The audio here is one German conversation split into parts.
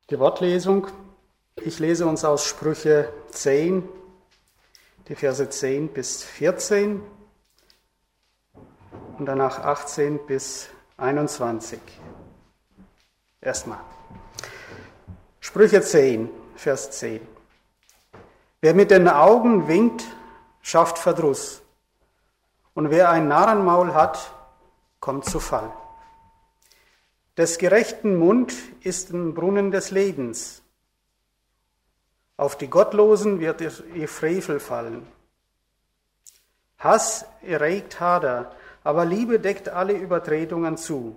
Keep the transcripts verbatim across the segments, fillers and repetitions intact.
Die Wortlesung, ich lese uns aus Sprüche zehn, die Verse zehn bis vierzehn und danach achtzehn bis einundzwanzig. Erstmal. Sprüche zehn, Vers zehn. Wer mit den Augen winkt, schafft Verdruss, und wer ein Narrenmaul hat, kommt zu Fall. Des gerechten Mund ist ein Brunnen des Lebens. Auf die Gottlosen wird ihr Frevel fallen. Hass erregt Hader, aber Liebe deckt alle Übertretungen zu.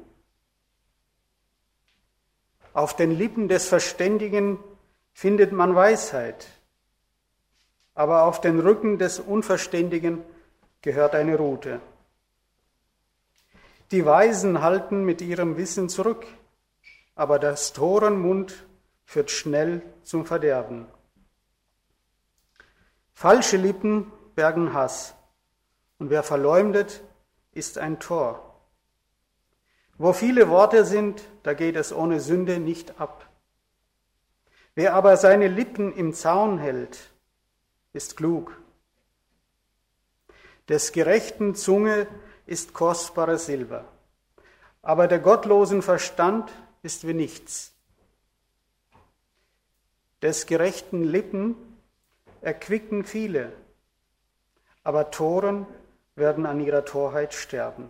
Auf den Lippen des Verständigen findet man Weisheit, aber auf den Rücken des Unverständigen gehört eine Rute. Die Weisen halten mit ihrem Wissen zurück, aber das Torenmund führt schnell zum Verderben. Falsche Lippen bergen Hass, und wer verleumdet, ist ein Tor. Wo viele Worte sind, da geht es ohne Sünde nicht ab. Wer aber seine Lippen im Zaun hält, ist klug. Des gerechten Zunge ist kostbares Silber, aber der gottlosen Verstand ist wie nichts. Des gerechten Lippen erquicken viele, aber Toren werden an ihrer Torheit sterben.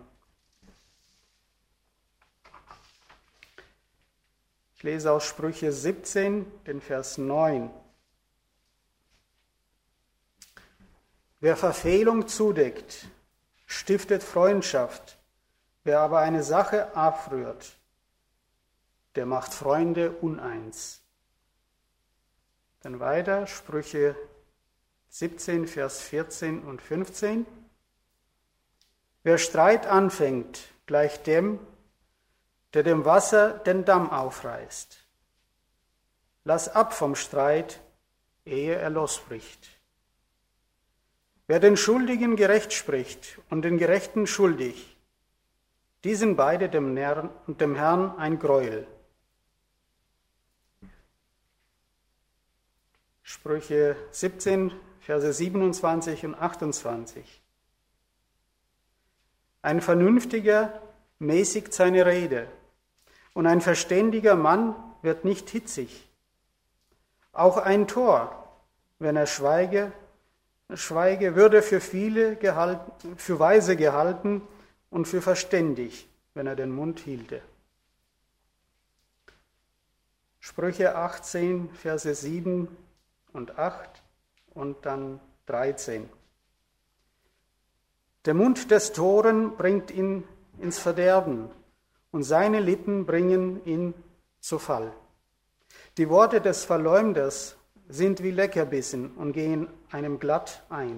Ich lese aus Sprüche siebzehn, den Vers neun. Wer Verfehlung zudeckt, stiftet Freundschaft, wer aber eine Sache abrührt, der macht Freunde uneins. Dann weiter, Sprüche siebzehn, Vers vierzehn und fünfzehn. Wer Streit anfängt, gleicht dem, der dem Wasser den Damm aufreißt. Lass ab vom Streit, ehe er losbricht. Wer den Schuldigen gerecht spricht und den Gerechten schuldig, die sind beide dem Herrn, dem Herrn ein Gräuel. Sprüche siebzehn, Verse siebenundzwanzig und achtundzwanzig. Ein Vernünftiger mäßigt seine Rede, und ein verständiger Mann wird nicht hitzig. Auch ein Tor, wenn er schweige, schweige, würde für viele gehalten, für weise gehalten und für verständig, wenn er den Mund hielte. Sprüche achtzehn, Verse sieben und acht und dann dreizehn. Der Mund des Toren bringt ihn ins Verderben, und seine Lippen bringen ihn zu Fall. Die Worte des Verleumders sind wie Leckerbissen und gehen einem glatt ein.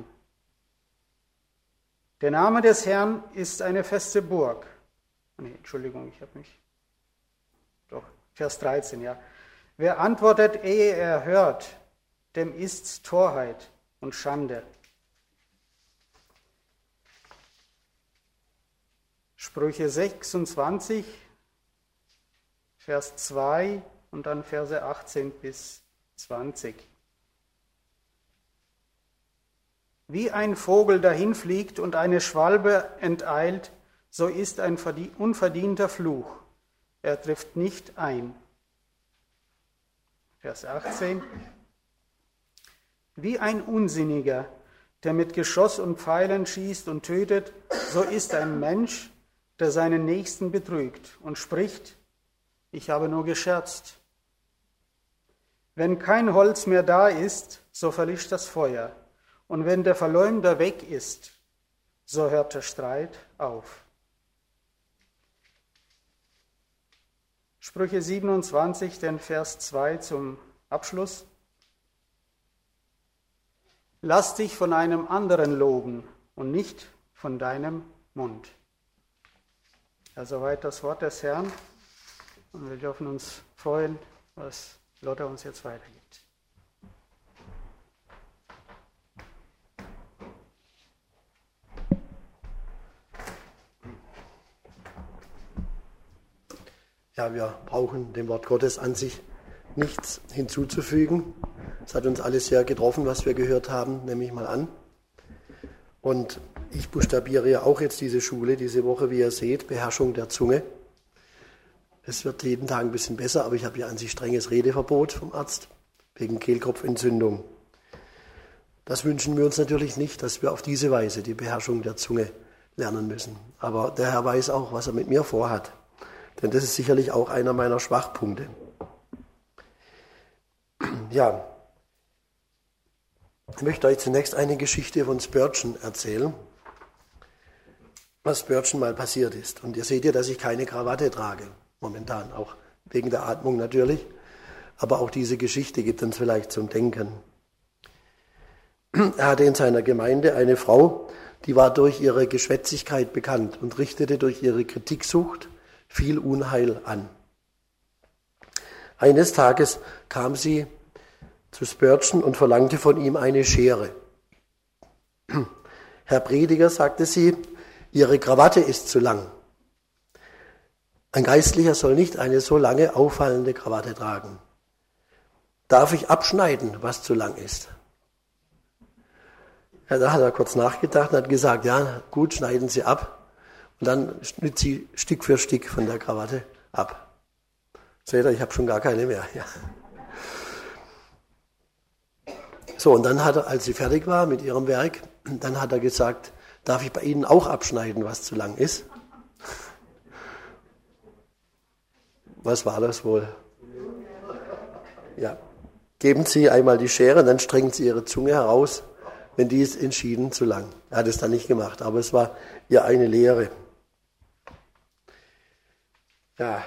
Der Name des Herrn ist eine feste Burg. Nee, Entschuldigung, ich habe mich... Doch, Vers dreizehn, ja. Wer antwortet, ehe er hört, dem ist's Torheit und Schande. Sprüche sechsundzwanzig, Vers zwei und dann Verse achtzehn bis zwanzig. Wie ein Vogel dahinfliegt und eine Schwalbe enteilt, so ist ein unverdienter Fluch. Er trifft nicht ein. Vers achtzehn. Wie ein Unsinniger, der mit Geschoss und Pfeilen schießt und tötet, so ist ein Mensch, der seinen Nächsten betrügt und spricht, ich habe nur gescherzt. Wenn kein Holz mehr da ist, so verlischt das Feuer. Und wenn der Verleumder weg ist, so hört der Streit auf. Sprüche siebenundzwanzig, den Vers zwei zum Abschluss. Lass dich von einem anderen loben und nicht von deinem Mund. Ja, soweit das Wort des Herrn. Und wir dürfen uns freuen, was Lotta uns jetzt weitergibt. Ja, wir brauchen dem Wort Gottes an sich nichts hinzuzufügen. Es hat uns alles sehr getroffen, was wir gehört haben, nehme ich mal an. Und ich buchstabiere ja auch jetzt diese Schule, diese Woche, wie ihr seht, Beherrschung der Zunge. Es wird jeden Tag ein bisschen besser, aber ich habe ja an sich strenges Redeverbot vom Arzt wegen Kehlkopfentzündung. Das wünschen wir uns natürlich nicht, dass wir auf diese Weise die Beherrschung der Zunge lernen müssen. Aber der Herr weiß auch, was er mit mir vorhat. Denn das ist sicherlich auch einer meiner Schwachpunkte. Ja, ich möchte euch zunächst eine Geschichte von Spurgeon erzählen, was Spurgeon mal passiert ist. Und ihr seht ja, dass ich keine Krawatte trage, momentan, auch wegen der Atmung natürlich. Aber auch diese Geschichte gibt uns vielleicht zum Denken. Er hatte in seiner Gemeinde eine Frau, die war durch ihre Geschwätzigkeit bekannt und richtete durch ihre Kritiksucht viel Unheil an. Eines Tages kam sie zu Spurgeon und verlangte von ihm eine Schere. Herr Prediger, sagte sie, Ihre Krawatte ist zu lang. Ein Geistlicher soll nicht eine so lange auffallende Krawatte tragen. Darf ich abschneiden, was zu lang ist? Ja, da hat er kurz nachgedacht und hat gesagt, ja, gut, schneiden Sie ab. Und dann schnitt sie Stück für Stück von der Krawatte ab. Seht ihr, ich habe schon gar keine mehr. Ja. So, und dann hat er, als sie fertig war mit ihrem Werk, dann hat er gesagt, darf ich bei Ihnen auch abschneiden, was zu lang ist? Was war das wohl? Ja. Geben Sie einmal die Schere, dann strecken Sie Ihre Zunge heraus, wenn die ist entschieden zu lang. Er hat es dann nicht gemacht, aber es war ihr eine Lehre. Ja,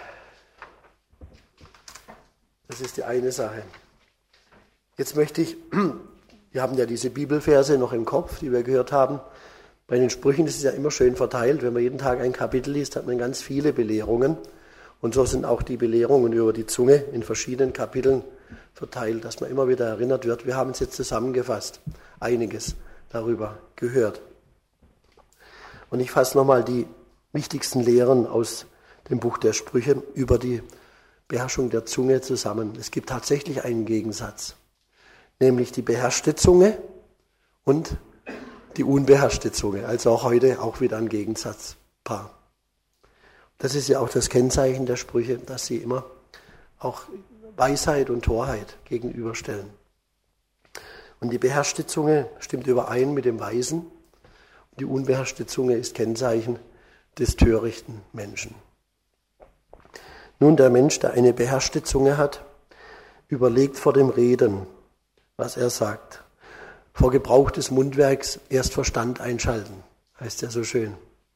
das ist die eine Sache. Jetzt möchte ich, wir haben ja diese Bibelverse noch im Kopf, die wir gehört haben. Bei den Sprüchen ist es ja immer schön verteilt. Wenn man jeden Tag ein Kapitel liest, hat man ganz viele Belehrungen. Und so sind auch die Belehrungen über die Zunge in verschiedenen Kapiteln verteilt, dass man immer wieder erinnert wird. Wir haben es jetzt zusammengefasst, einiges darüber gehört. Und ich fasse nochmal die wichtigsten Lehren aus dem Buch der Sprüche über die Beherrschung der Zunge zusammen. Es gibt tatsächlich einen Gegensatz, nämlich die beherrschte Zunge und die unbeherrschte Zunge. Also auch heute auch wieder ein Gegensatzpaar. Das ist ja auch das Kennzeichen der Sprüche, dass sie immer auch Weisheit und Torheit gegenüberstellen. Und die beherrschte Zunge stimmt überein mit dem Weisen. Und die unbeherrschte Zunge ist Kennzeichen des törichten Menschen. Nun, der Mensch, der eine beherrschte Zunge hat, überlegt vor dem Reden, was er sagt. Vor Gebrauch des Mundwerks erst Verstand einschalten, heißt ja so schön.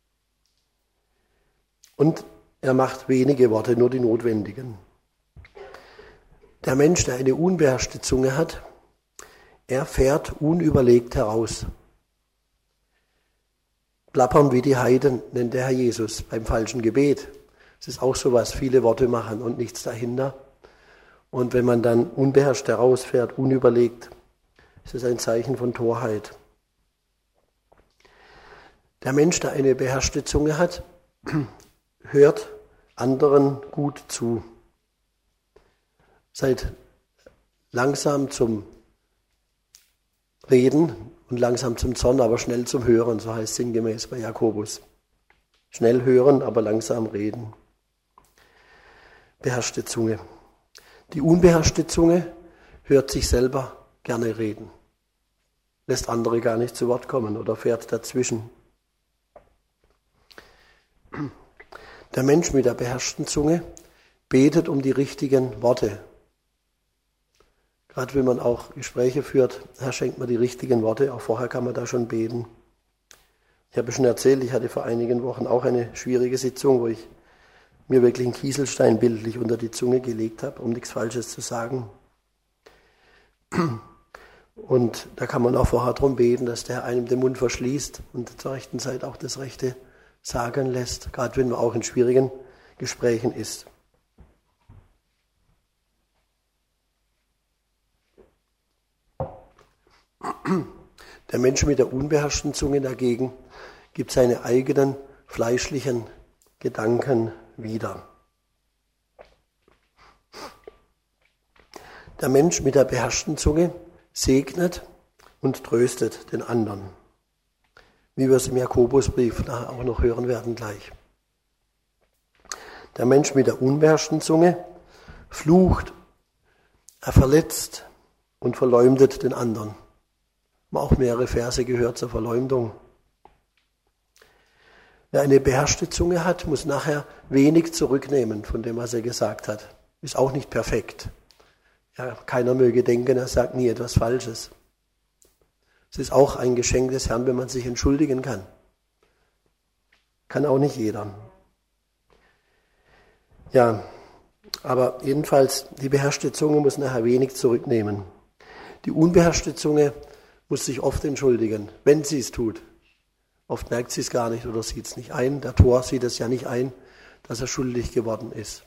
Und er macht wenige Worte, nur die notwendigen. Der Mensch, der eine unbeherrschte Zunge hat, er fährt unüberlegt heraus. Plappern wie die Heiden, nennt der Herr Jesus beim falschen Gebet. Es ist auch sowas, viele Worte machen und nichts dahinter. Und wenn man dann unbeherrscht herausfährt, unüberlegt, ist es ein Zeichen von Torheit. Der Mensch, der eine beherrschte Zunge hat, hört anderen gut zu. Seid langsam zum Reden und langsam zum Zorn, aber schnell zum Hören, so heißt es sinngemäß bei Jakobus. Schnell hören, aber langsam reden. Beherrschte Zunge. Die unbeherrschte Zunge hört sich selber gerne reden, lässt andere gar nicht zu Wort kommen oder fährt dazwischen. Der Mensch mit der beherrschten Zunge betet um die richtigen Worte. Gerade wenn man auch Gespräche führt, Herr, schenkt mir die richtigen Worte, auch vorher kann man da schon beten. Ich habe schon erzählt, ich hatte vor einigen Wochen auch eine schwierige Sitzung, wo ich mir wirklich einen Kieselstein bildlich unter die Zunge gelegt habe, um nichts Falsches zu sagen. Und da kann man auch vorher darum beten, dass der einem den Mund verschließt und zur rechten Zeit auch das Rechte sagen lässt, gerade wenn man auch in schwierigen Gesprächen ist. Der Mensch mit der unbeherrschten Zunge dagegen gibt seine eigenen fleischlichen Gedanken wieder. Der Mensch mit der beherrschten Zunge segnet und tröstet den anderen. Wie wir es im Jakobusbrief nachher auch noch hören werden gleich. Der Mensch mit der unbeherrschten Zunge flucht, er verletzt und verleumdet den anderen. Wir haben auch mehrere Verse gehört zur Verleumdung. Wer eine beherrschte Zunge hat, muss nachher wenig zurücknehmen von dem, was er gesagt hat. Ist auch nicht perfekt. Ja, keiner möge denken, er sagt nie etwas Falsches. Es ist auch ein Geschenk des Herrn, wenn man sich entschuldigen kann. Kann auch nicht jeder. Ja, aber jedenfalls, die beherrschte Zunge muss nachher wenig zurücknehmen. Die unbeherrschte Zunge muss sich oft entschuldigen, wenn sie es tut. Oft merkt sie es gar nicht oder sieht es nicht ein. Der Tor sieht es ja nicht ein, dass er schuldig geworden ist.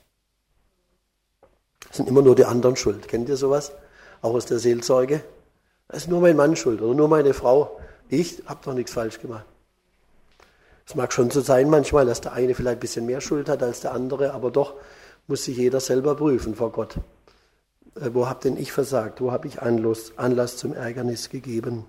Es sind immer nur die anderen schuld. Kennt ihr sowas? Auch aus der Seelsorge? Es ist nur mein Mann schuld oder nur meine Frau. Ich habe doch nichts falsch gemacht. Es mag schon so sein manchmal, dass der eine vielleicht ein bisschen mehr Schuld hat als der andere, aber doch muss sich jeder selber prüfen vor Gott. Äh, wo habe denn ich versagt? Wo habe ich Anlass, Anlass zum Ärgernis gegeben?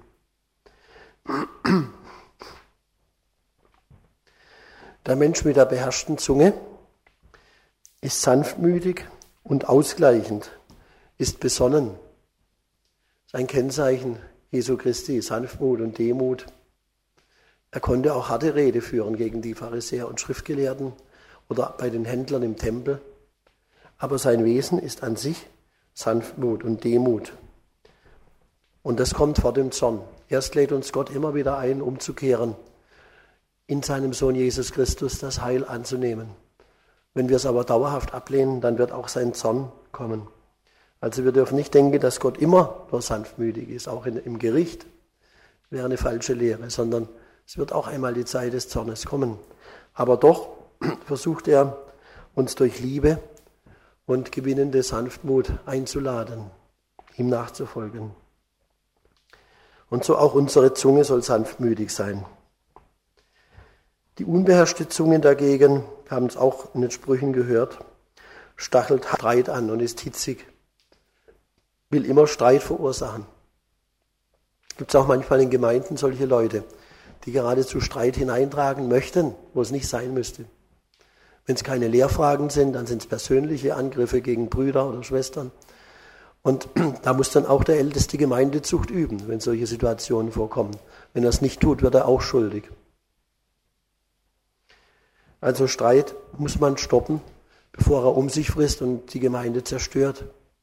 Der Mensch mit der beherrschten Zunge ist sanftmütig und ausgleichend, ist besonnen. Sein Kennzeichen Jesu Christi, Sanftmut und Demut. Er konnte auch harte Rede führen gegen die Pharisäer und Schriftgelehrten oder bei den Händlern im Tempel. Aber sein Wesen ist an sich Sanftmut und Demut. Und das kommt vor dem Zorn. Erst lädt uns Gott immer wieder ein, umzukehren, in seinem Sohn Jesus Christus das Heil anzunehmen. Wenn wir es aber dauerhaft ablehnen, dann wird auch sein Zorn kommen. Also wir dürfen nicht denken, dass Gott immer nur sanftmütig ist, auch in, im Gericht. Das wäre eine falsche Lehre, sondern es wird auch einmal die Zeit des Zornes kommen. Aber doch versucht er, uns durch Liebe und gewinnende Sanftmut einzuladen, ihm nachzufolgen. Und so auch unsere Zunge soll sanftmütig sein. Die unbeherrschte Zunge dagegen, wir haben es auch in den Sprüchen gehört, stachelt Streit an und ist hitzig, will immer Streit verursachen. Gibt es auch manchmal in Gemeinden solche Leute, die geradezu Streit hineintragen möchten, wo es nicht sein müsste. Wenn es keine Lehrfragen sind, dann sind es persönliche Angriffe gegen Brüder oder Schwestern. Und da muss dann auch der älteste Gemeindezucht üben, wenn solche Situationen vorkommen. Wenn er es nicht tut, wird er auch schuldig. Also Streit muss man stoppen, bevor er um sich frisst und die Gemeinde zerstört.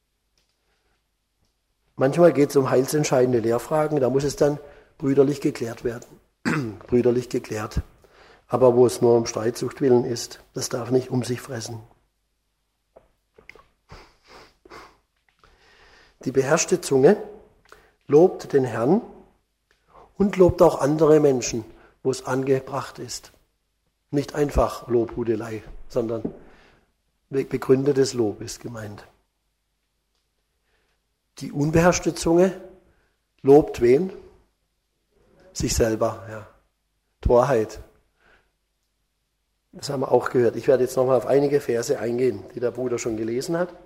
Manchmal geht es um heilsentscheidende Lehrfragen, da muss es dann brüderlich geklärt werden. brüderlich geklärt. Aber wo es nur um Streitsucht willen ist, das darf nicht um sich fressen. Die beherrschte Zunge lobt den Herrn und lobt auch andere Menschen, wo es angebracht ist. Nicht einfach Lobhudelei, sondern begründetes Lob ist gemeint. Die unbeherrschte Zunge lobt wen? Sich selber, ja. Torheit. Das haben wir auch gehört. Ich werde jetzt nochmal auf einige Verse eingehen, die der Bruder schon gelesen hat.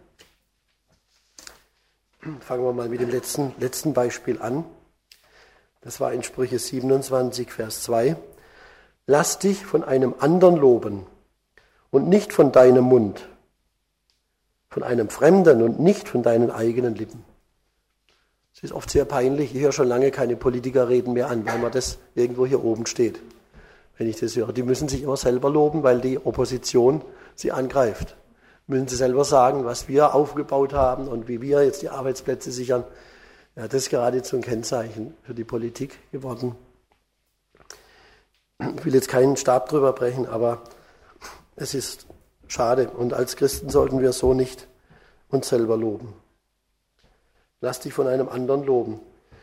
Fangen wir mal mit dem letzten, letzten Beispiel an. Das war in Sprüche siebenundzwanzig, Vers zwei. Lass dich von einem anderen loben und nicht von deinem Mund, von einem Fremden und nicht von deinen eigenen Lippen. Es ist oft sehr peinlich, ich höre schon lange keine Politiker reden mehr an, weil man das irgendwo hier oben steht. Wenn ich das höre, die müssen sich immer selber loben, weil die Opposition sie angreift. Müssen sie selber sagen, was wir aufgebaut haben und wie wir jetzt die Arbeitsplätze sichern. Ja, das ist geradezu ein Kennzeichen für die Politik geworden. Ich will jetzt keinen Stab drüber brechen, aber es ist schade. Und als Christen sollten wir so nicht uns selber loben. Lass dich von einem anderen loben.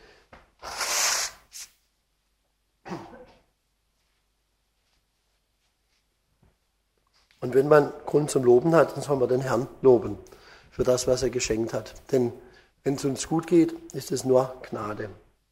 Und wenn man Grund zum Loben hat, dann soll man den Herrn loben für das, was er geschenkt hat. Denn wenn es uns gut geht, ist es nur Gnade.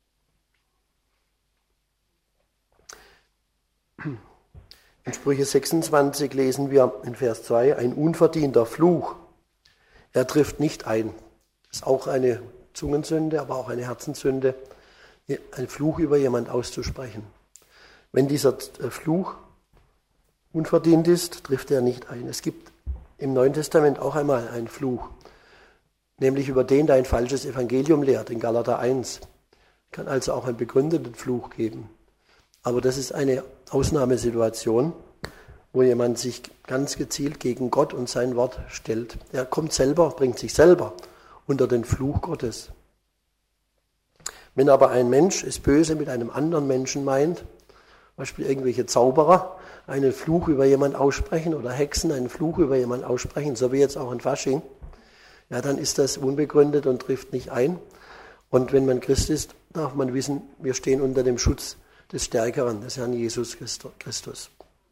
In Sprüche sechsundzwanzig lesen wir in Vers zwei, ein unverdienter Fluch, er trifft nicht ein. Das ist auch eine Zungensünde, aber auch eine Herzenssünde, einen Fluch über jemand auszusprechen. Wenn dieser Fluch unverdient ist, trifft er nicht ein. Es gibt im Neuen Testament auch einmal einen Fluch, nämlich über den, der ein falsches Evangelium lehrt, in Galater eins. Kann also auch einen begründeten Fluch geben. Aber das ist eine Ausnahmesituation, wo jemand sich ganz gezielt gegen Gott und sein Wort stellt. Er kommt selber, bringt sich selber unter den Fluch Gottes. Wenn aber ein Mensch es böse mit einem anderen Menschen meint, zum Beispiel irgendwelche Zauberer einen Fluch über jemanden aussprechen oder Hexen einen Fluch über jemanden aussprechen, so wie jetzt auch in Fasching, ja, dann ist das unbegründet und trifft nicht ein. Und wenn man Christ ist, darf man wissen, wir stehen unter dem Schutz des Stärkeren, des Herrn Jesus Christus.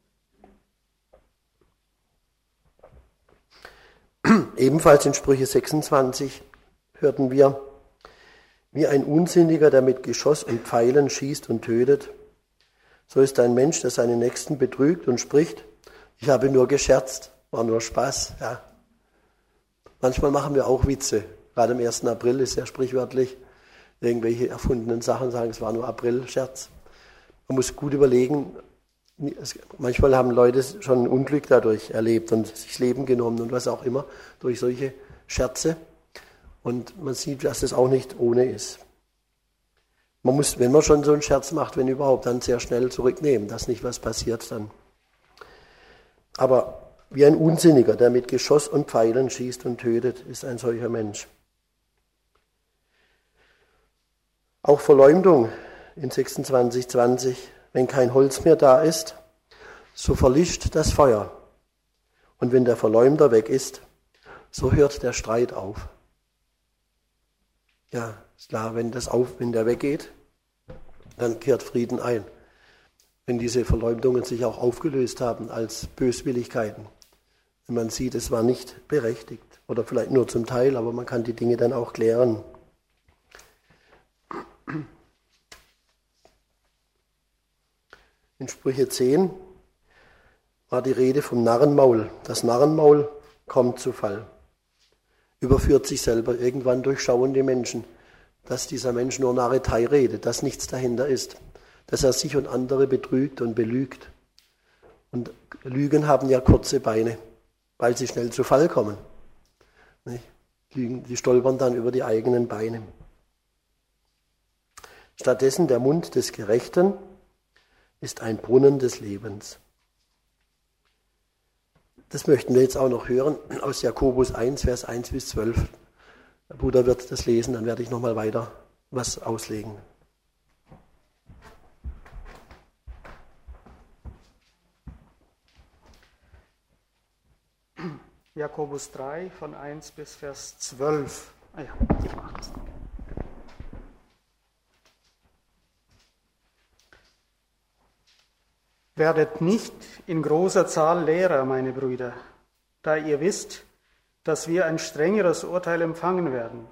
Ebenfalls in Sprüche sechsundzwanzig hörten wir, wie ein Unsinniger, der mit Geschoss und Pfeilen schießt und tötet, so ist ein Mensch, der seinen Nächsten betrügt und spricht, ich habe nur gescherzt, war nur Spaß. Ja. Manchmal machen wir auch Witze, gerade am ersten April ist ja sprichwörtlich, irgendwelche erfundenen Sachen sagen, es war nur April-Scherz. Man muss gut überlegen, manchmal haben Leute schon ein Unglück dadurch erlebt und sich das Leben genommen und was auch immer, durch solche Scherze. Und man sieht, dass das auch nicht ohne ist. Man muss, wenn man schon so einen Scherz macht, wenn überhaupt, dann sehr schnell zurücknehmen, dass nicht was passiert dann. Aber wie ein Unsinniger, der mit Geschoss und Pfeilen schießt und tötet, ist ein solcher Mensch. Auch Verleumdung in sechsundzwanzig zwanzig, wenn kein Holz mehr da ist, so verlischt das Feuer. Und wenn der Verleumder weg ist, so hört der Streit auf. Ja, ist klar, wenn, das auf, wenn der weggeht, dann kehrt Frieden ein. Wenn diese Verleumdungen sich auch aufgelöst haben als Böswilligkeiten. Wenn man sieht, es war nicht berechtigt. Oder vielleicht nur zum Teil, aber man kann die Dinge dann auch klären. In Sprüche zehn war die Rede vom Narrenmaul. Das Narrenmaul kommt zu Fall. Überführt sich selber. Irgendwann durchschauen die Menschen, dass dieser Mensch nur Narretei redet, dass nichts dahinter ist, dass er sich und andere betrügt und belügt. Und Lügen haben ja kurze Beine, weil sie schnell zu Fall kommen. Lügen, die stolpern dann über die eigenen Beine. Stattdessen der Mund des Gerechten ist ein Brunnen des Lebens. Das möchten wir jetzt auch noch hören aus Jakobus eins, Vers eins bis zwölf. Der Bruder wird das lesen, dann werde ich nochmal weiter was auslegen. Jakobus drei von eins bis Vers zwölf. Ah ja, ich mache das noch. Werdet nicht in großer Zahl Lehrer, meine Brüder, da ihr wisst, dass wir ein strengeres Urteil empfangen werden.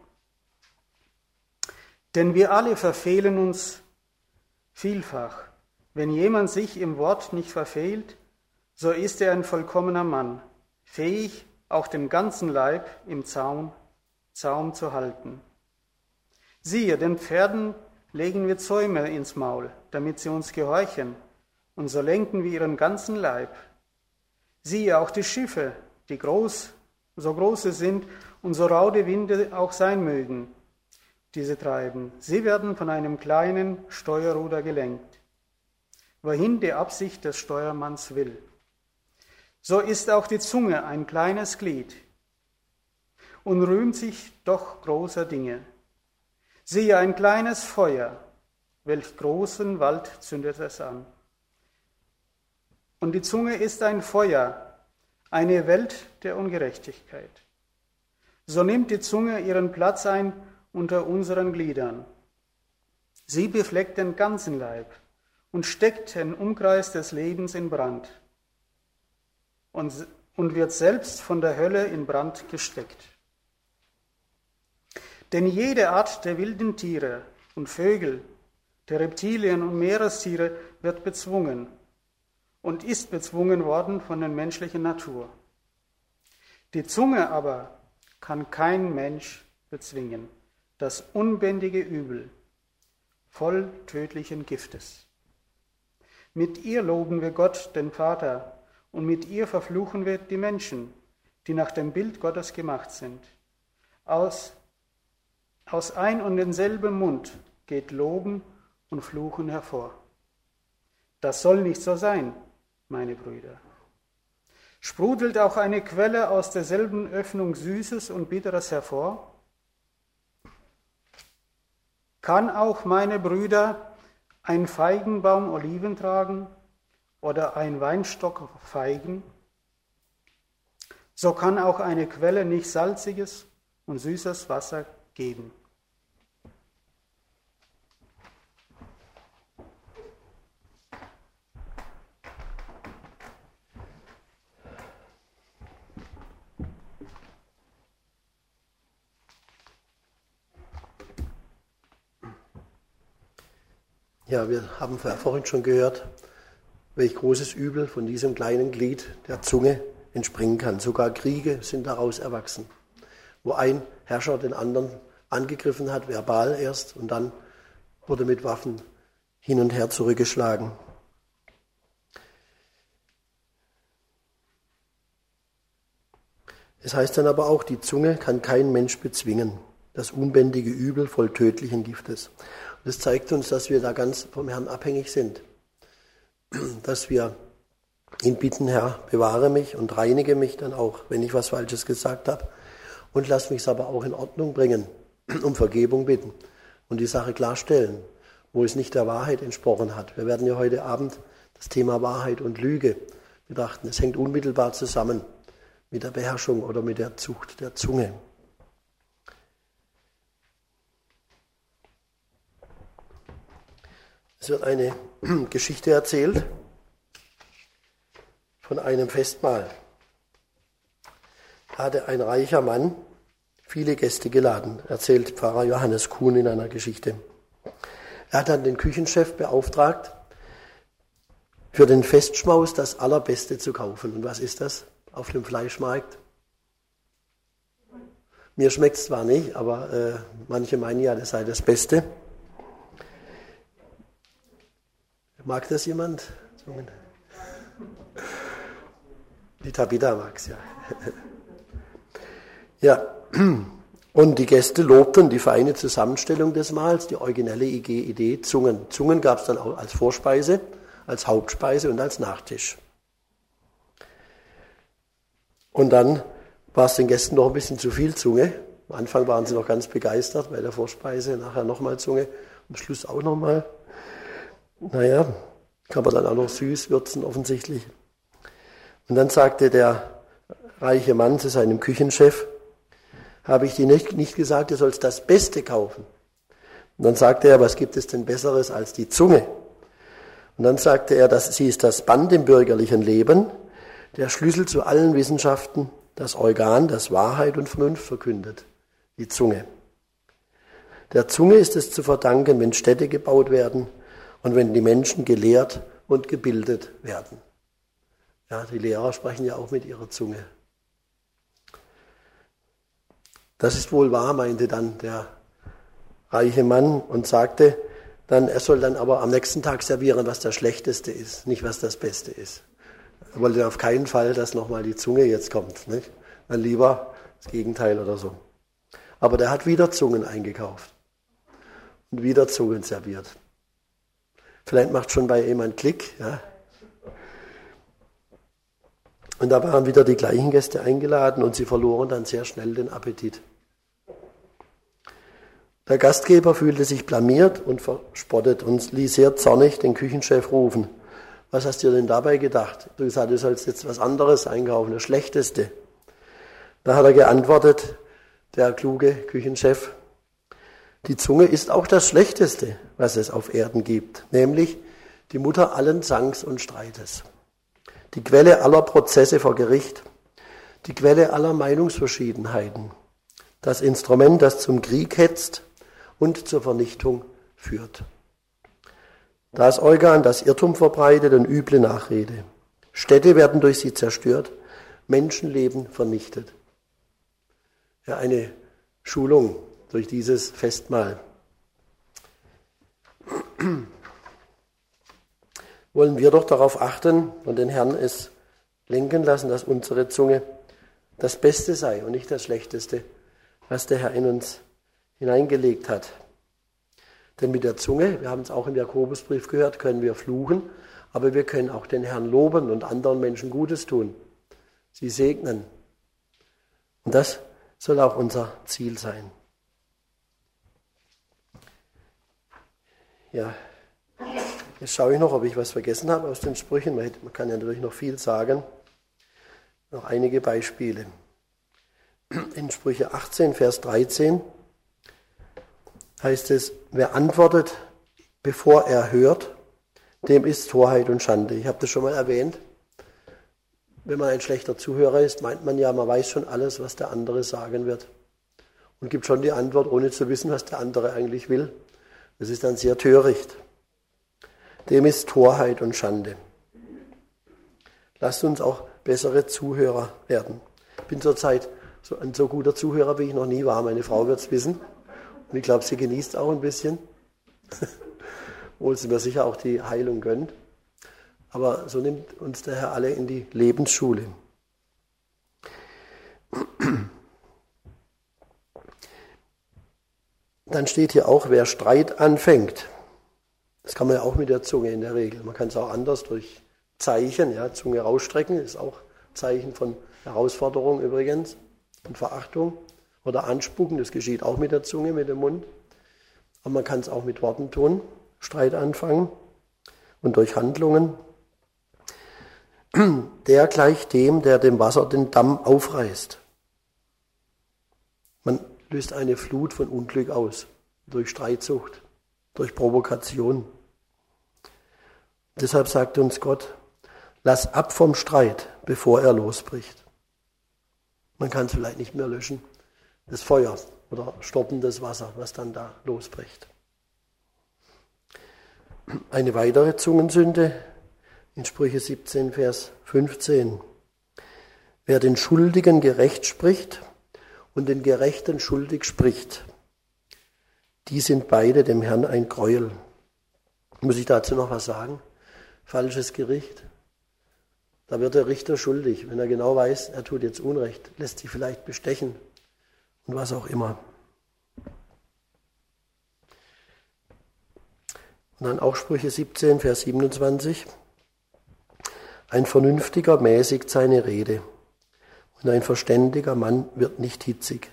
Denn wir alle verfehlen uns vielfach. Wenn jemand sich im Wort nicht verfehlt, so ist er ein vollkommener Mann, fähig, auch den ganzen Leib im Zaum, Zaum zu halten. Siehe, den Pferden legen wir Zäume ins Maul, damit sie uns gehorchen, und so lenken wir ihren ganzen Leib. Siehe, auch die Schiffe, die groß, so große sind und so rau die Winde auch sein mögen, diese treiben. Sie werden von einem kleinen Steuerruder gelenkt, wohin die Absicht des Steuermanns will. So ist auch die Zunge ein kleines Glied und rühmt sich doch großer Dinge. Siehe, ein kleines Feuer, welch großen Wald zündet es an. Und die Zunge ist ein Feuer, eine Welt der Ungerechtigkeit. So nimmt die Zunge ihren Platz ein unter unseren Gliedern. Sie befleckt den ganzen Leib und steckt den Umkreis des Lebens in Brand und, und wird selbst von der Hölle in Brand gesteckt. Denn jede Art der wilden Tiere und Vögel, der Reptilien und Meerestiere wird bezwungen und ist bezwungen worden von der menschlichen Natur. Die Zunge aber kann kein Mensch bezwingen, das unbändige Übel, voll tödlichen Giftes. Mit ihr loben wir Gott, den Vater, und mit ihr verfluchen wir die Menschen, die nach dem Bild Gottes gemacht sind. Aus, aus ein und denselben Mund geht Loben und Fluchen hervor. Das soll nicht so sein, meine Brüder. Sprudelt auch eine Quelle aus derselben Öffnung Süßes und Bitteres hervor? Kann auch, meine Brüder, ein Feigenbaum Oliven tragen oder ein Weinstock Feigen? So kann auch eine Quelle nicht salziges und süßes Wasser geben. Ja, wir haben vorhin schon gehört, welch großes Übel von diesem kleinen Glied der Zunge entspringen kann. Sogar Kriege sind daraus erwachsen, wo ein Herrscher den anderen angegriffen hat, verbal erst, und dann wurde mit Waffen hin und her zurückgeschlagen. Es heißt dann aber auch, die Zunge kann kein Mensch bezwingen, das unbändige Übel voll tödlichen Giftes. Das zeigt uns, dass wir da ganz vom Herrn abhängig sind. Dass wir ihn bitten, Herr, bewahre mich und reinige mich dann auch, wenn ich was Falsches gesagt habe. Und lass mich es aber auch in Ordnung bringen, um Vergebung bitten und die Sache klarstellen, wo es nicht der Wahrheit entsprochen hat. Wir werden ja heute Abend das Thema Wahrheit und Lüge betrachten. Es hängt unmittelbar zusammen mit der Beherrschung oder mit der Zucht der Zunge. Es wird eine Geschichte erzählt von einem Festmahl. Da hatte ein reicher Mann viele Gäste geladen, erzählt Pfarrer Johannes Kuhn in einer Geschichte. Er hat dann den Küchenchef beauftragt, für den Festschmaus das Allerbeste zu kaufen. Und was ist das auf dem Fleischmarkt? Mir schmeckt es zwar nicht, aber äh, manche meinen ja, das sei das Beste. Mag das jemand? Die Tabitha mag es, ja. Ja, und die Gäste lobten die feine Zusammenstellung des Mahls, die originelle Idee, Zungen. Zungen gab es dann auch als Vorspeise, als Hauptspeise und als Nachtisch. Und dann war es den Gästen noch ein bisschen zu viel Zunge. Am Anfang waren sie noch ganz begeistert bei der Vorspeise, nachher nochmal Zunge, am Schluss auch nochmal. Naja, kann man dann auch noch süß würzen offensichtlich. Und dann sagte der reiche Mann zu seinem Küchenchef, habe ich dir nicht, nicht gesagt, du sollst das Beste kaufen? Und dann sagte er, was gibt es denn Besseres als die Zunge? Und dann sagte er, dass sie ist das Band im bürgerlichen Leben, der Schlüssel zu allen Wissenschaften, das Organ, das Wahrheit und Vernunft verkündet, die Zunge. Der Zunge ist es zu verdanken, wenn Städte gebaut werden, und wenn die Menschen gelehrt und gebildet werden. Ja, die Lehrer sprechen ja auch mit ihrer Zunge. Das ist wohl wahr, meinte dann der reiche Mann und sagte dann, er soll dann aber am nächsten Tag servieren, was das Schlechteste ist, nicht was das Beste ist. Er wollte auf keinen Fall, dass nochmal die Zunge jetzt kommt, nicht? Dann lieber das Gegenteil oder so. Aber der hat wieder Zungen eingekauft und wieder Zungen serviert. Vielleicht macht schon bei jemand Klick. Ja. Und da waren wieder die gleichen Gäste eingeladen und sie verloren dann sehr schnell den Appetit. Der Gastgeber fühlte sich blamiert und verspottet und ließ sehr zornig den Küchenchef rufen. Was hast du denn dabei gedacht? Du gesagt, du sollst jetzt was anderes einkaufen, das Schlechteste. Da hat er geantwortet, der kluge Küchenchef, die Zunge ist auch das Schlechteste, was es auf Erden gibt, nämlich die Mutter allen Zanks und Streites, die Quelle aller Prozesse vor Gericht, die Quelle aller Meinungsverschiedenheiten, das Instrument, das zum Krieg hetzt und zur Vernichtung führt. Das Organ, das Irrtum verbreitet und üble Nachrede. Städte werden durch sie zerstört, Menschenleben vernichtet. Ja, eine Schulung, durch dieses Festmahl. Wollen wir doch darauf achten und den Herrn es lenken lassen, dass unsere Zunge das Beste sei und nicht das Schlechteste, was der Herr in uns hineingelegt hat. Denn mit der Zunge, wir haben es auch im Jakobusbrief gehört, können wir fluchen, aber wir können auch den Herrn loben und anderen Menschen Gutes tun, sie segnen. Und das soll auch unser Ziel sein. Ja, jetzt schaue ich noch, ob ich was vergessen habe aus den Sprüchen. Man kann ja natürlich noch viel sagen. Noch einige Beispiele. In Sprüche achtzehn, Vers dreizehn heißt es, wer antwortet, bevor er hört, dem ist Torheit und Schande. Ich habe das schon mal erwähnt. Wenn man ein schlechter Zuhörer ist, meint man ja, man weiß schon alles, was der andere sagen wird. Und gibt schon die Antwort, ohne zu wissen, was der andere eigentlich will. Das ist dann sehr töricht. Dem ist Torheit und Schande. Lasst uns auch bessere Zuhörer werden. Ich bin zurzeit so ein so guter Zuhörer, wie ich noch nie war. Meine Frau wird es wissen. Und ich glaube, sie genießt auch ein bisschen. Obwohl sie mir sicher auch die Heilung gönnt. Aber so nimmt uns der Herr alle in die Lebensschule. Dann steht hier auch, wer Streit anfängt. Das kann man ja auch mit der Zunge in der Regel. Man kann es auch anders durch Zeichen, ja, Zunge rausstrecken, ist auch Zeichen von Herausforderung übrigens und Verachtung. Oder anspucken, das geschieht auch mit der Zunge, mit dem Mund. Aber man kann es auch mit Worten tun, Streit anfangen und durch Handlungen. Der gleicht dem, der dem Wasser den Damm aufreißt. Man löst eine Flut von Unglück aus, durch Streitsucht, durch Provokation. Deshalb sagt uns Gott, lass ab vom Streit, bevor er losbricht. Man kann es vielleicht nicht mehr löschen, das Feuer oder stoppen das Wasser, was dann da losbricht. Eine weitere Zungensünde in Sprüche siebzehn, Vers fünfzehn. Wer den Schuldigen gerecht spricht und den Gerechten schuldig spricht, die sind beide dem Herrn ein Gräuel. Muss ich dazu noch was sagen? Falsches Gericht. Da wird der Richter schuldig, wenn er genau weiß, er tut jetzt Unrecht, lässt sich vielleicht bestechen und was auch immer. Und dann auch Sprüche siebzehn, Vers siebenundzwanzig. Ein Vernünftiger mäßigt seine Rede und ein verständiger Mann wird nicht hitzig.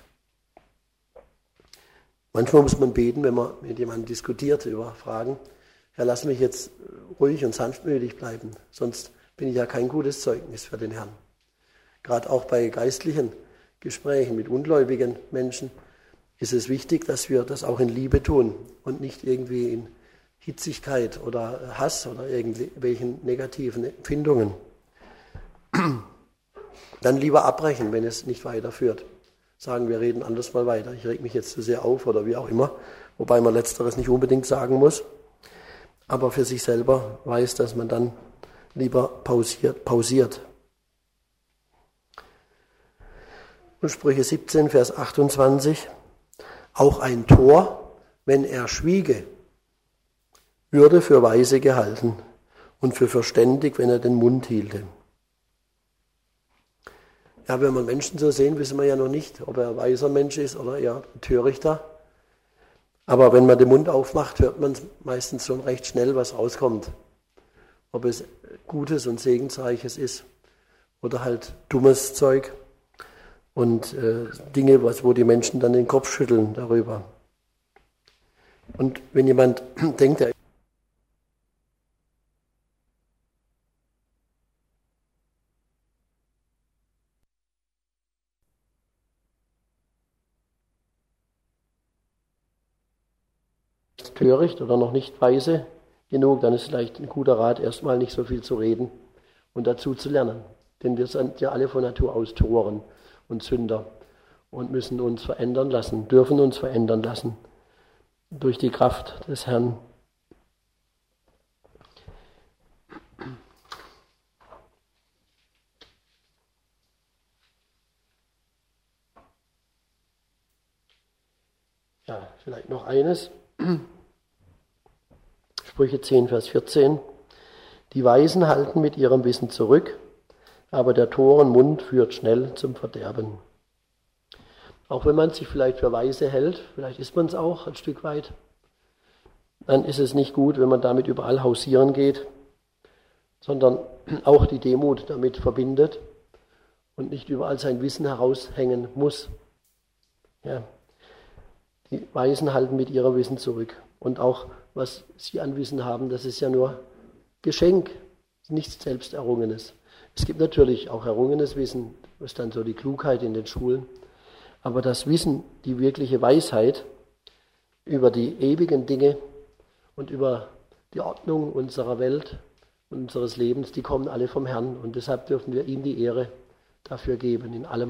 Manchmal muss man beten, wenn man mit jemandem diskutiert über Fragen. Herr, lass mich jetzt ruhig und sanftmütig bleiben, sonst bin ich ja kein gutes Zeugnis für den Herrn. Gerade auch bei geistlichen Gesprächen mit ungläubigen Menschen ist es wichtig, dass wir das auch in Liebe tun und nicht irgendwie in Hitzigkeit oder Hass oder irgendwelchen negativen Empfindungen. Dann lieber abbrechen, wenn es nicht weiterführt. Sagen, wir reden anders mal weiter. Ich reg mich jetzt zu sehr auf oder wie auch immer. Wobei man Letzteres nicht unbedingt sagen muss. Aber für sich selber weiß, dass man dann lieber pausiert. pausiert. Und Sprüche siebzehn, Vers achtundzwanzig. Auch ein Tor, wenn er schwiege, würde für weise gehalten und für verständig, wenn er den Mund hielte. Ja, wenn wir Menschen so sehen, wissen wir ja noch nicht, ob er ein weiser Mensch ist oder eher ein Törichter. Aber wenn man den Mund aufmacht, hört man meistens schon recht schnell, was rauskommt. Ob es Gutes und Segensreiches ist oder halt dummes Zeug und äh, Dinge, was, wo die Menschen dann den Kopf schütteln darüber. Und wenn jemand denkt, er töricht oder noch nicht weise genug, dann ist vielleicht ein guter Rat, erstmal nicht so viel zu reden und dazu zu lernen. Denn wir sind ja alle von Natur aus Toren und Sünder und müssen uns verändern lassen, dürfen uns verändern lassen durch die Kraft des Herrn. Ja, vielleicht noch eines. Sprüche zehn, Vers vierzehn. Die Weisen halten mit ihrem Wissen zurück, aber der toren Mund führt schnell zum Verderben. Auch wenn man sich vielleicht für weise hält, vielleicht ist man es auch ein Stück weit, dann ist es nicht gut, wenn man damit überall hausieren geht, sondern auch die Demut damit verbindet und nicht überall sein Wissen heraushängen muss. Ja. Die Weisen halten mit ihrem Wissen zurück. Und auch, was sie an Wissen haben, das ist ja nur Geschenk, nichts Selbsterrungenes. Es gibt natürlich auch errungenes Wissen, das ist dann so die Klugheit in den Schulen. Aber das Wissen, die wirkliche Weisheit über die ewigen Dinge und über die Ordnung unserer Welt und unseres Lebens, die kommen alle vom Herrn. Und deshalb dürfen wir ihm die Ehre dafür geben, in allem.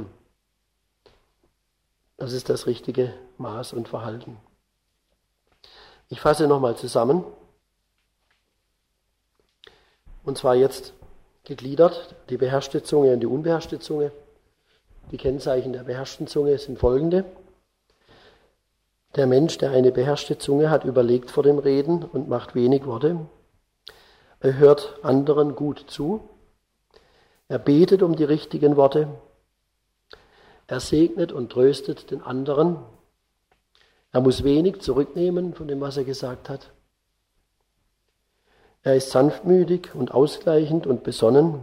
Das ist das richtige Maß und Verhalten. Ich fasse nochmal zusammen. Und zwar jetzt gegliedert, die beherrschte Zunge und die unbeherrschte Zunge. Die Kennzeichen der beherrschten Zunge sind folgende. Der Mensch, der eine beherrschte Zunge hat, überlegt vor dem Reden und macht wenig Worte. Er hört anderen gut zu. Er betet um die richtigen Worte. Er segnet und tröstet den anderen. Er muss wenig zurücknehmen von dem, was er gesagt hat. Er ist sanftmütig und ausgleichend und besonnen.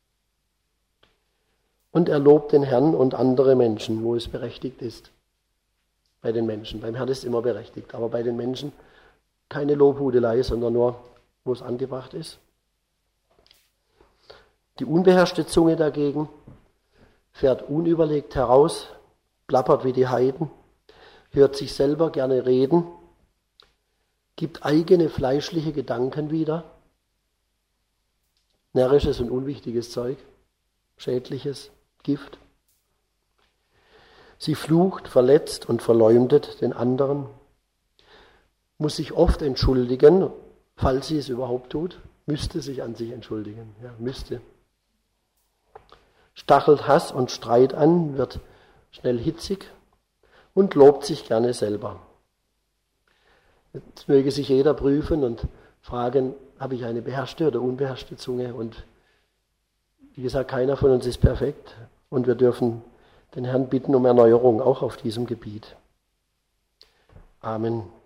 Und er lobt den Herrn und andere Menschen, wo es berechtigt ist. Bei den Menschen. Beim Herrn ist es immer berechtigt, aber bei den Menschen keine Lobhudelei, sondern nur, wo es angebracht ist. Die unbeherrschte Zunge dagegen fährt unüberlegt heraus, plappert wie die Heiden, hört sich selber gerne reden, gibt eigene fleischliche Gedanken wieder, närrisches und unwichtiges Zeug, schädliches Gift. Sie flucht, verletzt und verleumdet den anderen, muss sich oft entschuldigen, falls sie es überhaupt tut, müsste sich an sich entschuldigen, ja, müsste. Stachelt Hass und Streit an, wird schnell hitzig und lobt sich gerne selber. Jetzt möge sich jeder prüfen und fragen, habe ich eine beherrschte oder unbeherrschte Zunge? Und wie gesagt, keiner von uns ist perfekt und wir dürfen den Herrn bitten um Erneuerung, auch auf diesem Gebiet. Amen.